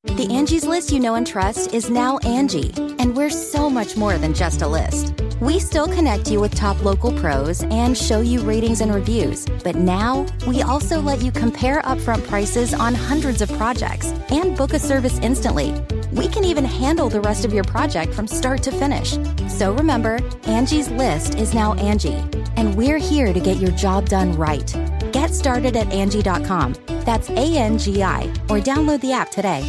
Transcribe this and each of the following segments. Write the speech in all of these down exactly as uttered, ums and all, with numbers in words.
The Angie's List you know and trust is now Angie, and we're so much more than just a list. We still connect you with top local pros and show you ratings and reviews, but now we also let you compare upfront prices on hundreds of projects and book a service instantly. We can even handle the rest of your project from start to finish. So remember, Angie's List is now Angie, and we're here to get your job done right. Get started at Angie dot com. That's A N G I, or download the app today.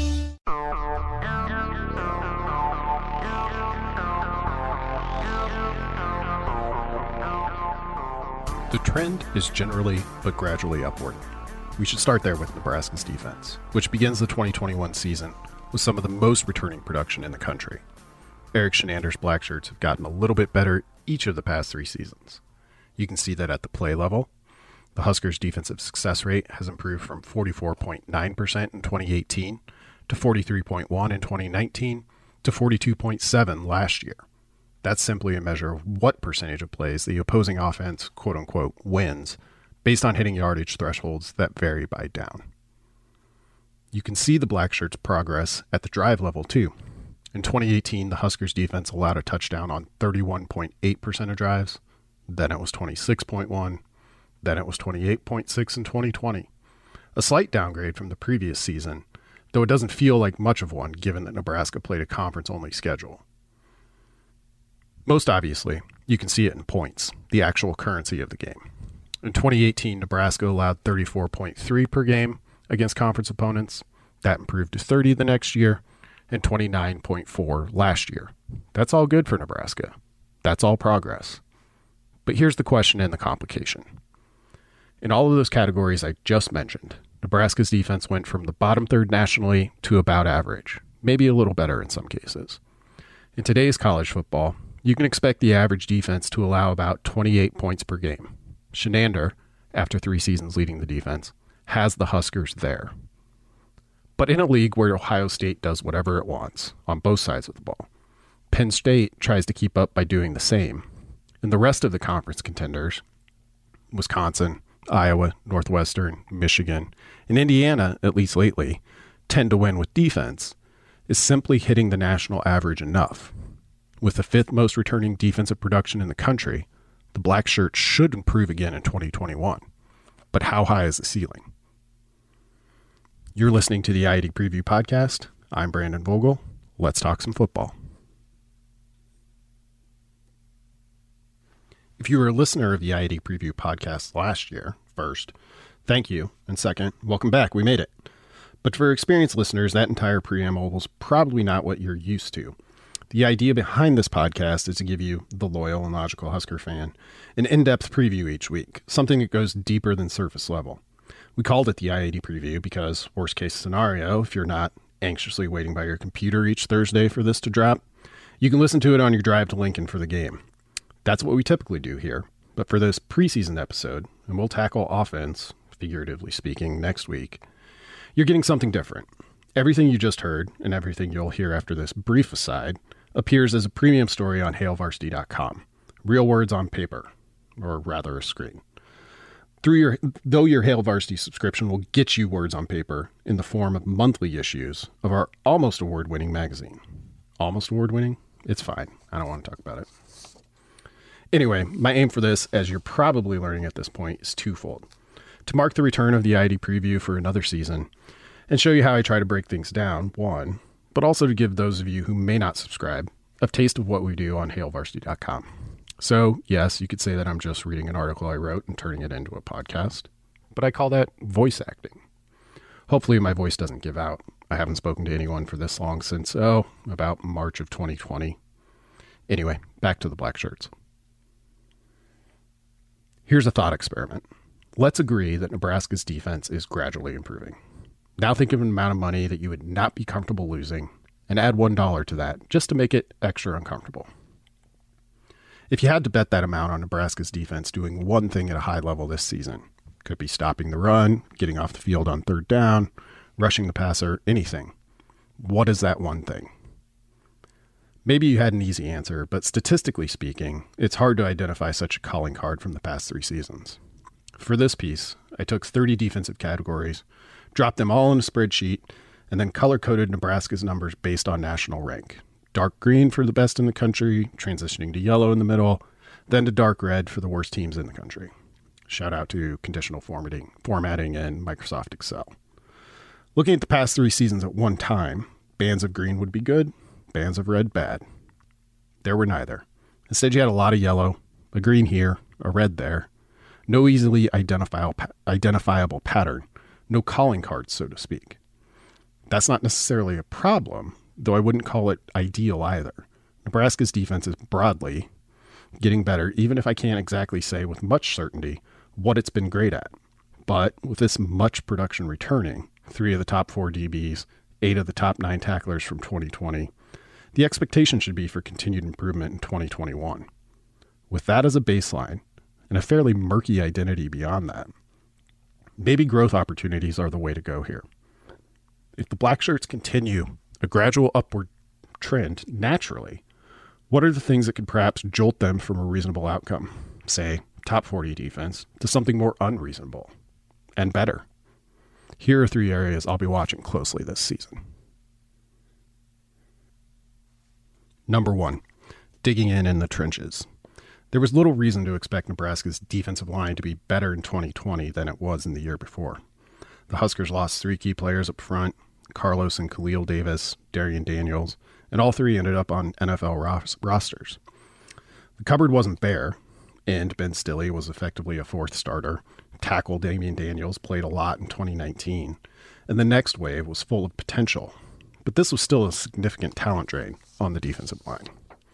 The trend is generally but gradually upward. We should start there with Nebraska's defense, which begins the twenty twenty-one season with some of the most returning production in the country. Erik Chinander's Blackshirts have gotten a little bit better each of the past three seasons. You can see that at the play level. The Huskers' defensive success rate has improved from forty-four point nine percent in twenty eighteen to forty-three point one percent in twenty nineteen to forty-two point seven percent last year. That's simply a measure of what percentage of plays the opposing offense, quote-unquote, wins, based on hitting yardage thresholds that vary by down. You can see the Blackshirts' progress at the drive level, too. In twenty eighteen, the Huskers' defense allowed a touchdown on thirty-one point eight percent of drives. Then it was twenty-six point one percent. Then it was twenty-eight point six percent in twenty twenty. A slight downgrade from the previous season, though it doesn't feel like much of one given that Nebraska played a conference-only schedule. Most obviously, you can see it in points, the actual currency of the game. In twenty eighteen, Nebraska allowed thirty-four point three per game against conference opponents. That improved to thirty the next year, and twenty-nine point four last year. That's all good for Nebraska. That's all progress. But here's the question and the complication. In all of those categories I just mentioned, Nebraska's defense went from the bottom third nationally to about average, maybe a little better in some cases. In today's college football, you can expect the average defense to allow about twenty-eight points per game. Chinander, after three seasons leading the defense, has the Huskers there. But in a league where Ohio State does whatever it wants on both sides of the ball, Penn State tries to keep up by doing the same, and the rest of the conference contenders, Wisconsin, Iowa, Northwestern, Michigan, and Indiana, at least lately, tend to win with defense, is simply hitting the national average enough. With the fifth most returning defensive production in the country, the Blackshirts should improve again in twenty twenty-one. But how high is the ceiling? You're listening to the I A D Preview Podcast. I'm Brandon Vogel. Let's talk some football. If you were a listener of the I A D Preview Podcast last year, first, thank you. And second, welcome back. We made it. But for experienced listeners, that entire preamble was probably not what you're used to. The idea behind this podcast is to give you, the loyal and logical Husker fan, an in-depth preview each week, something that goes deeper than surface level. We called it the I A D Preview because, worst case scenario, if you're not anxiously waiting by your computer each Thursday for this to drop, you can listen to it on your drive to Lincoln for the game. That's what we typically do here, but for this preseason episode, and we'll tackle offense, figuratively speaking, next week, you're getting something different. Everything you just heard, and everything you'll hear after this brief aside, appears as a premium story on hail varsity dot com. Real words on paper, or rather a screen. Through your, though your Hail Varsity subscription will get you words on paper in the form of monthly issues of our almost award-winning magazine. Almost award-winning? It's fine. I don't want to talk about it. Anyway, my aim for this, as you're probably learning at this point, is twofold. To mark the return of the I A D Preview for another season, and show you how I try to break things down, one, but also to give those of you who may not subscribe a taste of what we do on hail varsity dot com. So, yes, you could say that I'm just reading an article I wrote and turning it into a podcast, but I call that voice acting. Hopefully my voice doesn't give out. I haven't spoken to anyone for this long since, oh, about March of twenty twenty. Anyway, back to the Blackshirts. Here's a thought experiment. Let's agree that Nebraska's defense is gradually improving. Now think of an amount of money that you would not be comfortable losing, and add one dollar to that just to make it extra uncomfortable. If you had to bet that amount on Nebraska's defense doing one thing at a high level this season, could be stopping the run, getting off the field on third down, rushing the passer, anything. What is that one thing? Maybe you had an easy answer, but statistically speaking, it's hard to identify such a calling card from the past three seasons. For this piece, I took thirty defensive categories, dropped them all in a spreadsheet, and then color-coded Nebraska's numbers based on national rank. Dark green for the best in the country, transitioning to yellow in the middle, then to dark red for the worst teams in the country. Shout out to conditional formatting, formatting in Microsoft Excel. Looking at the past three seasons at one time, bands of green would be good, bands of red bad. There were neither. Instead, you had a lot of yellow, a green here, a red there, no easily identifiable, identifiable pattern, no calling cards, so to speak. That's not necessarily a problem, though I wouldn't call it ideal either. Nebraska's defense is broadly getting better, even if I can't exactly say with much certainty what it's been great at. But with this much production returning, three of the top four D Bs, eight of the top nine tacklers from twenty twenty, the expectation should be for continued improvement in twenty twenty-one. With that as a baseline, and a fairly murky identity beyond that, maybe growth opportunities are the way to go here. If the Black Shirts continue a gradual upward trend naturally, what are the things that could perhaps jolt them from a reasonable outcome, say top forty defense, to something more unreasonable and better? Here are three areas I'll be watching closely this season. Number one, digging in in the trenches. There was little reason to expect Nebraska's defensive line to be better in twenty twenty than it was in the year before. The Huskers lost three key players up front, Carlos and Khalil Davis, Darian Daniels, and all three ended up on N F L ros- rosters. The cupboard wasn't bare, and Ben Stille was effectively a fourth starter. Tackle Damian Daniels played a lot in twenty nineteen, and the next wave was full of potential. But this was still a significant talent drain on the defensive line.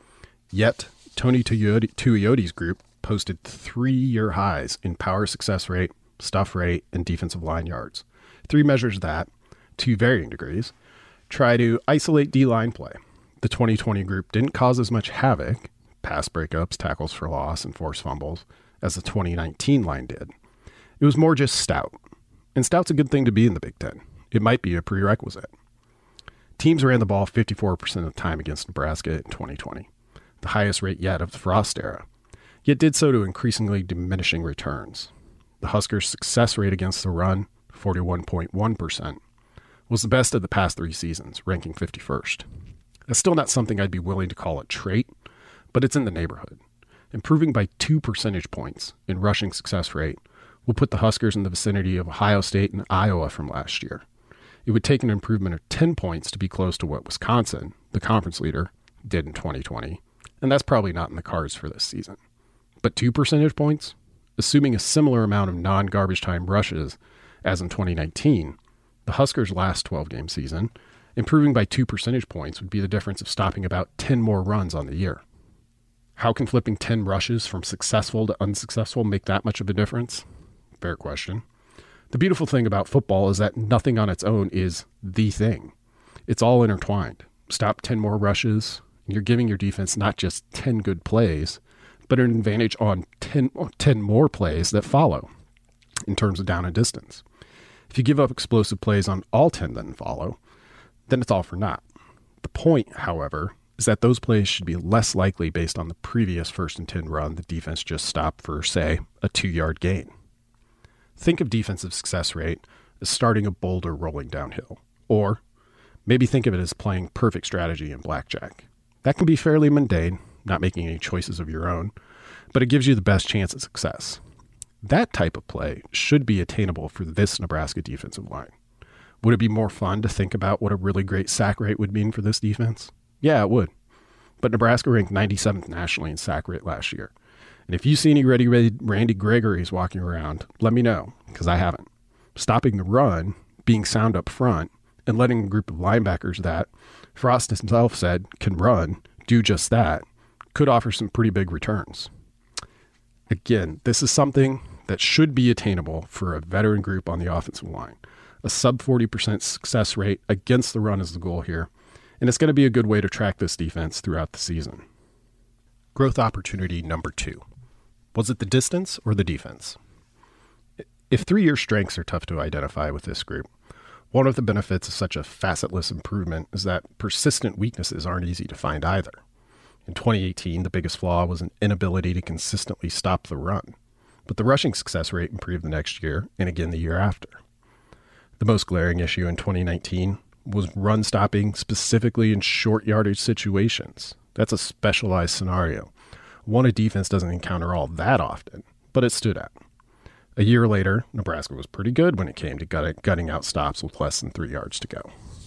Yet, Tony Tuiotti's group posted three-year highs in power success rate, stuff rate, and defensive line yards. Three measures that, to varying degrees, try to isolate D-line play. The twenty twenty group didn't cause as much havoc, pass breakups, tackles for loss, and forced fumbles, as the twenty nineteen line did. It was more just stout. And stout's a good thing to be in the Big Ten. It might be a prerequisite. Teams ran the ball fifty-four percent of the time against Nebraska in twenty twenty, the highest rate yet of the Frost era, yet did so to increasingly diminishing returns. The Huskers' success rate against the run, forty-one point one percent, was the best of the past three seasons, ranking fifty-first. That's still not something I'd be willing to call a trait, but it's in the neighborhood. Improving by two percentage points in rushing success rate will put the Huskers in the vicinity of Ohio State and Iowa from last year. It would take an improvement of ten points to be close to what Wisconsin, the conference leader, did in twenty twenty, and that's probably not in the cards for this season. But two percentage points? Assuming a similar amount of non-garbage time rushes as in twenty nineteen, the Huskers' last twelve-game season, improving by two percentage points would be the difference of stopping about ten more runs on the year. How can flipping ten rushes from successful to unsuccessful make that much of a difference? Fair question. The beautiful thing about football is that nothing on its own is the thing. It's all intertwined. Stop ten more rushes, and you're giving your defense not just ten good plays, but an advantage on ten, ten more plays that follow in terms of down and distance. If you give up explosive plays on all ten that follow, then it's all for naught. The point, however, is that those plays should be less likely based on the previous first and ten run the defense just stopped for, say, a two-yard gain. Think of defensive success rate as starting a boulder rolling downhill, or maybe think of it as playing perfect strategy in blackjack. That can be fairly mundane, not making any choices of your own, but it gives you the best chance at success. That type of play should be attainable for this Nebraska defensive line. Would it be more fun to think about what a really great sack rate would mean for this defense? Yeah, it would. But Nebraska ranked ninety-seventh nationally in sack rate last year. And if you see any Ready Randy Gregory's walking around, let me know, because I haven't. Stopping the run, being sound up front, and letting a group of linebackers that Frost himself said can run do just that could offer some pretty big returns. Again, this is something that should be attainable for a veteran group on the offensive line. A sub forty percent success rate against the run is the goal here, and it's going to be a good way to track this defense throughout the season. Growth opportunity number two. Was it the distance or the defense? If three-year strengths are tough to identify with this group, one of the benefits of such a facetless improvement is that persistent weaknesses aren't easy to find either. In twenty eighteen, the biggest flaw was an inability to consistently stop the run, but the rushing success rate improved the next year and again the year after. The most glaring issue in twenty nineteen was run stopping specifically in short yardage situations. That's a specialized scenario, one a defense doesn't encounter all that often, but it stood out. A year later, Nebraska was pretty good when it came to gut- gutting out stops with less than three yards to go.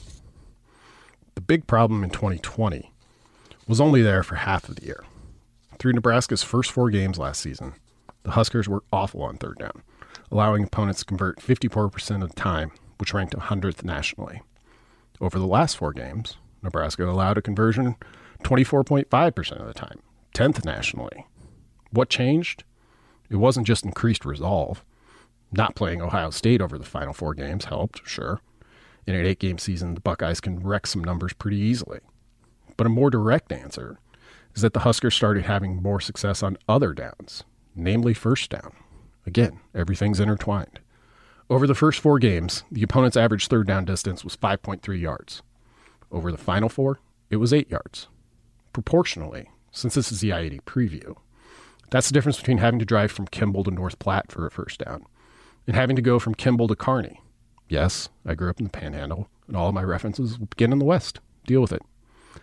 The big problem in twenty twenty was only there for half of the year. Through Nebraska's first four games last season, the Huskers were awful on third down, allowing opponents to convert fifty-four percent of the time, which ranked one hundredth nationally. Over the last four games, Nebraska allowed a conversion twenty-four point five percent of the time, tenth nationally. What changed? It wasn't just increased resolve. Not playing Ohio State over the final four games helped, sure. In an eight-game season, the Buckeyes can wreck some numbers pretty easily. But a more direct answer is that the Huskers started having more success on other downs, namely first down. Again, everything's intertwined. Over the first four games, the opponent's average third down distance was five point three yards. Over the final four, it was eight yards. Proportionally, since this is the I eighty preview, that's the difference between having to drive from Kimball to North Platte for a first down and having to go from Kimball to Kearney. Yes, I grew up in the Panhandle, and all of my references will begin in the West. Deal with it.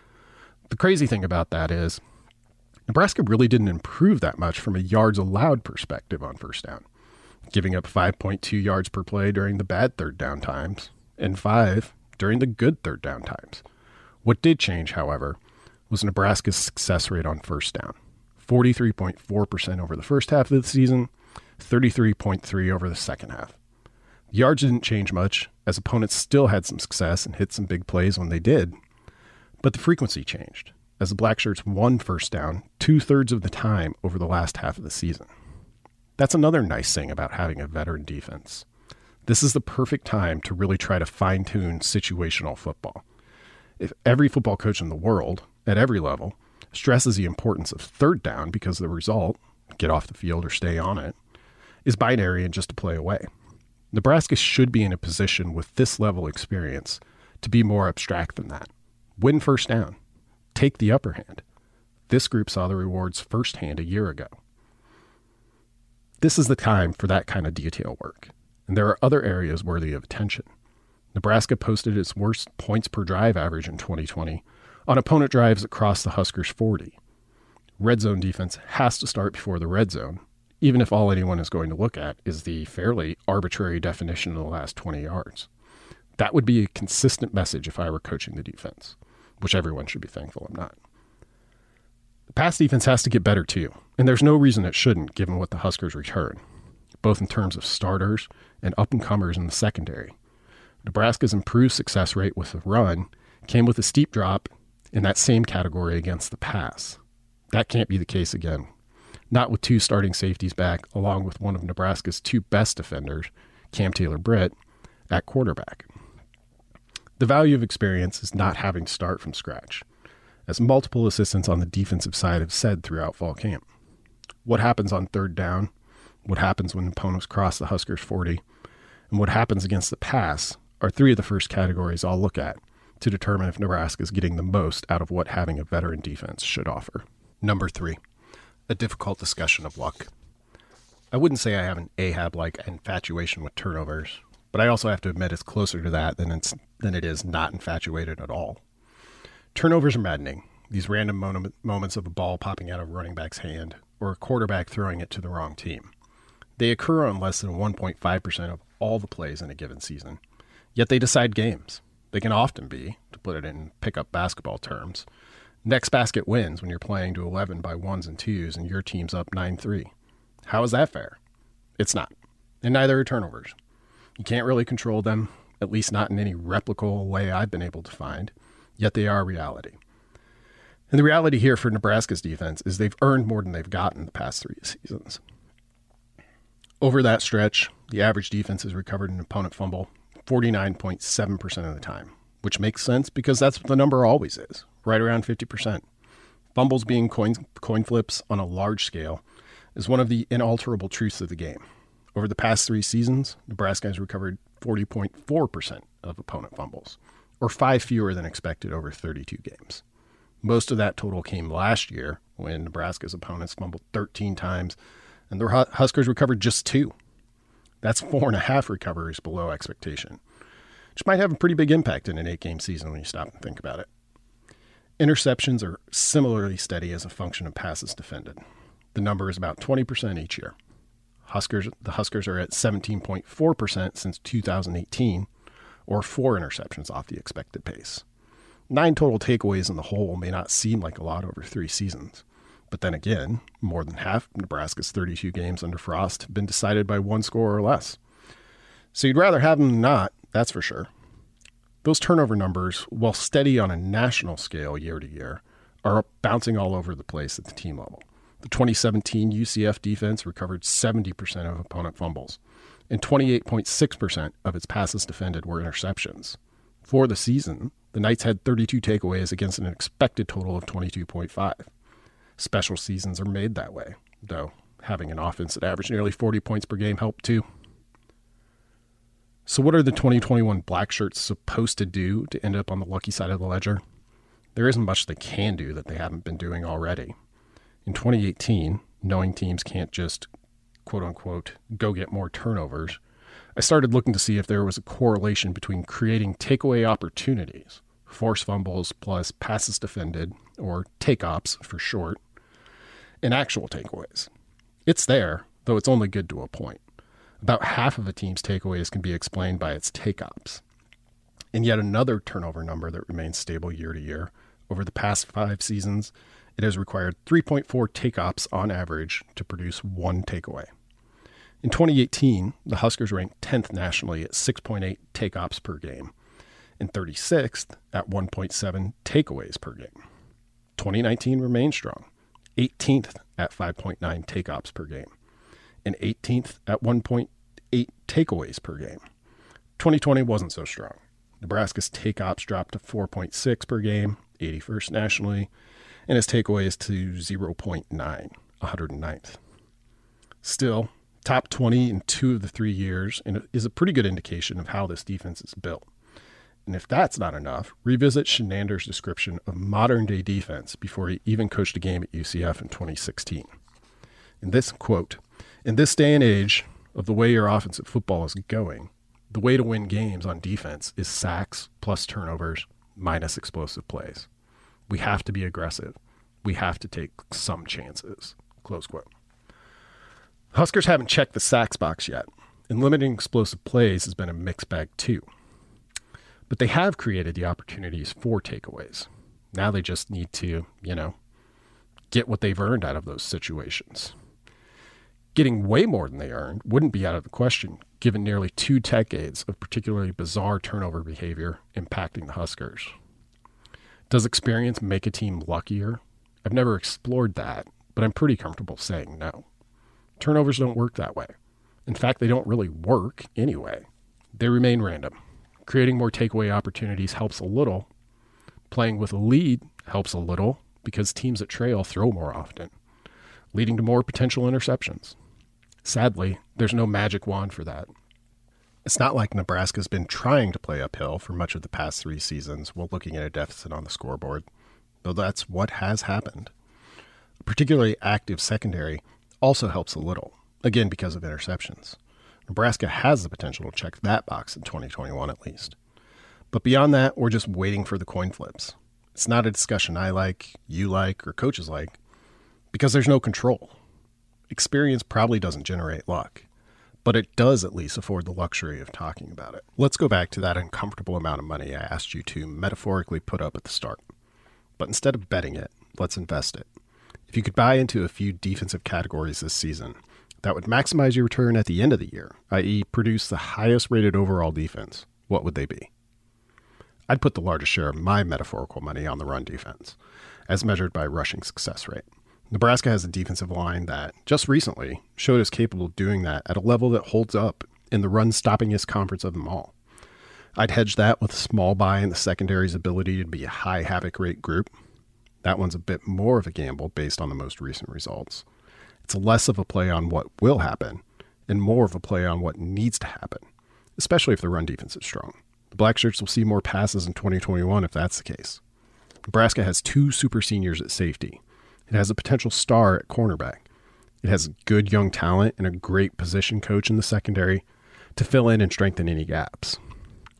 The crazy thing about that is Nebraska really didn't improve that much from a yards allowed perspective on first down, giving up five point two yards per play during the bad third down times and five during the good third down times. What did change, however, was Nebraska's success rate on first down, forty-three point four percent over the first half of the season, thirty-three point three over the second half. The yards didn't change much, as opponents still had some success and hit some big plays when they did, but the frequency changed, as the Blackshirts won first down two-thirds of the time over the last half of the season. That's another nice thing about having a veteran defense. This is the perfect time to really try to fine-tune situational football. If every football coach in the world, at every level, stresses the importance of third down because the result, get off the field or stay on it, is binary and just a play away. Nebraska should be in a position with this level of experience to be more abstract than that. Win first down. Take the upper hand. This group saw the rewards firsthand a year ago. This is the time for that kind of detail work, and there are other areas worthy of attention. Nebraska posted its worst points per drive average in twenty twenty on opponent drives that crossed the Huskers' forty. Red zone defense has to start before the red zone, even if all anyone is going to look at is the fairly arbitrary definition of the last twenty yards. That would be a consistent message if I were coaching the defense, which everyone should be thankful I'm not. The pass defense has to get better too, and there's no reason it shouldn't given what the Huskers return, both in terms of starters and up-and-comers in the secondary. Nebraska's improved success rate with the run came with a steep drop in that same category against the pass. That can't be the case again. Not with two starting safeties back, along with one of Nebraska's two best defenders, Cam Taylor-Britt, at quarterback. The value of experience is not having to start from scratch, as multiple assistants on the defensive side have said throughout fall camp. What happens on third down, what happens when opponents cross the Huskers' forty, and what happens against the pass are three of the first categories I'll look at to determine if Nebraska is getting the most out of what having a veteran defense should offer. Number three, a difficult discussion of luck. I wouldn't say I have an Ahab-like infatuation with turnovers, but I also have to admit it's closer to that than, it's, than it is not infatuated at all. Turnovers are maddening, these random moment, moments of a ball popping out of a running back's hand or a quarterback throwing it to the wrong team. They occur on less than one point five percent of all the plays in a given season, yet they decide games. They can often be, to put it in pickup basketball terms, next basket wins when you're playing to eleven by ones and twos and your team's up nine three. How is that fair? It's not. And neither are turnovers. You can't really control them, at least not in any replicable way I've been able to find, yet they are reality. And the reality here for Nebraska's defense is they've earned more than they've gotten the past three seasons. Over that stretch, the average defense has recovered an opponent fumble forty-nine point seven percent of the time, which makes sense because that's what the number always is, right around fifty percent. Fumbles being coin, coin flips on a large scale is one of the inalterable truths of the game. Over the past three seasons, Nebraska has recovered forty point four percent of opponent fumbles, or five fewer than expected over thirty-two games. Most of that total came last year when Nebraska's opponents fumbled thirteen times and the Huskers recovered just two. That's four and a half recoveries below expectation. which might have a pretty big impact in an eight-game season when you stop and think about it. Interceptions are similarly steady as a function of passes defended. The number is about twenty percent each year. Huskers, the Huskers are at seventeen point four percent since two thousand eighteen, or four interceptions off the expected pace. Nine total takeaways in the whole may not seem like a lot over three seasons. But then again, more than half of Nebraska's thirty-two games under Frost have been decided by one score or less. So you'd rather have them than not, that's for sure. Those turnover numbers, while steady on a national scale year to year, are bouncing all over the place at the team level. The twenty seventeen U C F defense recovered seventy percent of opponent fumbles, and twenty-eight point six percent of its passes defended were interceptions. For the season, the Knights had thirty-two takeaways against an expected total of twenty-two point five. Special seasons are made that way, though having an offense that averaged nearly forty points per game helped too. So what are the twenty twenty-one Black Shirts supposed to do to end up on the lucky side of the ledger? There isn't much they can do that they haven't been doing already. In twenty eighteen, knowing teams can't just, quote-unquote, go get more turnovers, I started looking to see if there was a correlation between creating takeaway opportunities, forced fumbles plus passes defended, or take-ops for short, and actual takeaways. It's there, though it's only good to a point. About half of a team's takeaways can be explained by its take-ops. And yet another turnover number that remains stable year to year. Over the past five seasons, it has required three point four take-ops on average to produce one takeaway. In twenty eighteen, the Huskers ranked tenth nationally at six point eight take-ops per game, and thirty-sixth at one point seven takeaways per game. twenty nineteen remained strong, eighteenth at five point nine take-ops per game, and eighteenth at one point eight takeaways per game. twenty twenty wasn't so strong. Nebraska's take-ops dropped to four point six per game, eighty-first nationally, and its takeaways to zero point nine, one hundred ninth. Still, top twenty in two of the three years and is a pretty good indication of how this defense is built. And if that's not enough, revisit Shenander's description of modern-day defense before he even coached a game at U C F in twenty sixteen. In this quote, "In this day and age of the way your offensive football is going, the way to win games on defense is sacks plus turnovers minus explosive plays. We have to be aggressive. We have to take some chances." Close quote. Huskers haven't checked the sacks box yet, and limiting explosive plays has been a mixed bag too. But they have created the opportunities for takeaways. Now they just need to, you know, get what they've earned out of those situations. Getting way more than they earned wouldn't be out of the question, given nearly two decades of particularly bizarre turnover behavior impacting the Huskers. Does experience make a team luckier? I've never explored that, but I'm pretty comfortable saying no. Turnovers don't work that way. In fact, they don't really work anyway. They remain random. Creating more takeaway opportunities helps a little. Playing with a lead helps a little because teams that trail throw more often, leading to more potential interceptions. Sadly, there's no magic wand for that. It's not like Nebraska's been trying to play uphill for much of the past three seasons while looking at a deficit on the scoreboard, though that's what has happened. A particularly active secondary also helps a little, again because of interceptions. Nebraska has the potential to check that box in twenty twenty-one at least. But beyond that, we're just waiting for the coin flips. It's not a discussion I like, you like, or coaches like, because there's no control. Experience probably doesn't generate luck, but it does at least afford the luxury of talking about it. Let's go back to that uncomfortable amount of money I asked you to metaphorically put up at the start. But instead of betting it, let's invest it. If you could buy into a few defensive categories this season, that would maximize your return at the end of the year, that is produce the highest rated overall defense, what would they be? I'd put the largest share of my metaphorical money on the run defense, as measured by rushing success rate. Nebraska has a defensive line that, just recently, showed us capable of doing that at a level that holds up in the run-stoppingest conference of them all. I'd hedge that with a small buy in the secondary's ability to be a high havoc rate group. That one's a bit more of a gamble based on the most recent results. It's less of a play on what will happen and more of a play on what needs to happen, especially if the run defense is strong. The Black Shirts will see more passes in twenty twenty-one if that's the case. Nebraska has two super seniors at safety. It has a potential star at cornerback. It has good young talent and a great position coach in the secondary to fill in and strengthen any gaps.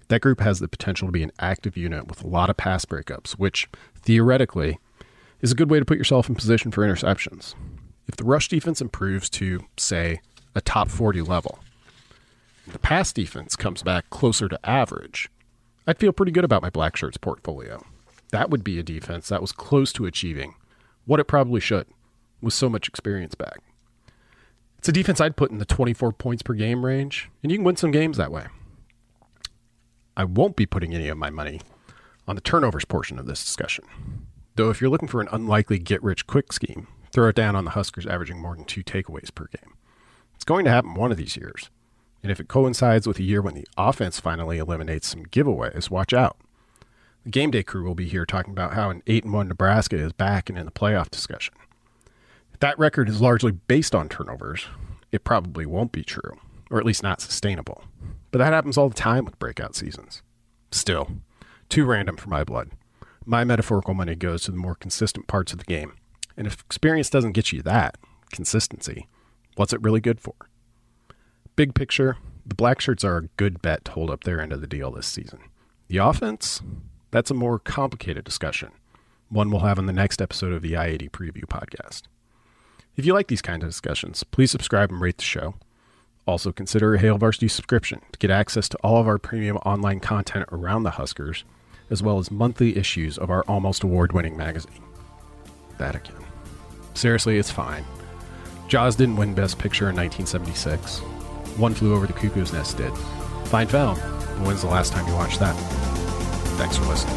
That group has the potential to be an active unit with a lot of pass breakups, which, theoretically, is a good way to put yourself in position for interceptions. If the rush defense improves to, say, a top forty level, if the pass defense comes back closer to average, I'd feel pretty good about my Black Shirts portfolio. That would be a defense that was close to achieving what it probably should, with so much experience back. It's a defense I'd put in the twenty-four points per game range, and you can win some games that way. I won't be putting any of my money on the turnovers portion of this discussion. Though if you're looking for an unlikely get-rich-quick scheme, throw it down on the Huskers averaging more than two takeaways per game. It's going to happen one of these years. And if it coincides with a year when the offense finally eliminates some giveaways, watch out. The Game Day crew will be here talking about how an eight and one Nebraska is back and in the playoff discussion. If that record is largely based on turnovers, it probably won't be true, or at least not sustainable. But that happens all the time with breakout seasons. Still, too random for my blood. My metaphorical money goes to the more consistent parts of the game. And if experience doesn't get you that, consistency, what's it really good for? Big picture, the Black Shirts are a good bet to hold up their end of the deal this season. The offense, that's a more complicated discussion, one we'll have in the next episode of the I eighty Preview podcast. If you like these kinds of discussions, please subscribe and rate the show. Also consider a Hail Varsity subscription to get access to all of our premium online content around the Huskers, as well as monthly issues of our almost award-winning magazine. That again. Seriously, it's fine. Jaws didn't win Best Picture in nineteen seventy-six. One Flew Over the Cuckoo's Nest did. Fine film, but when's the last time you watched that? Thanks for listening.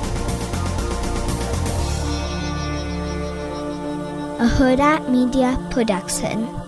A Huda Media Production.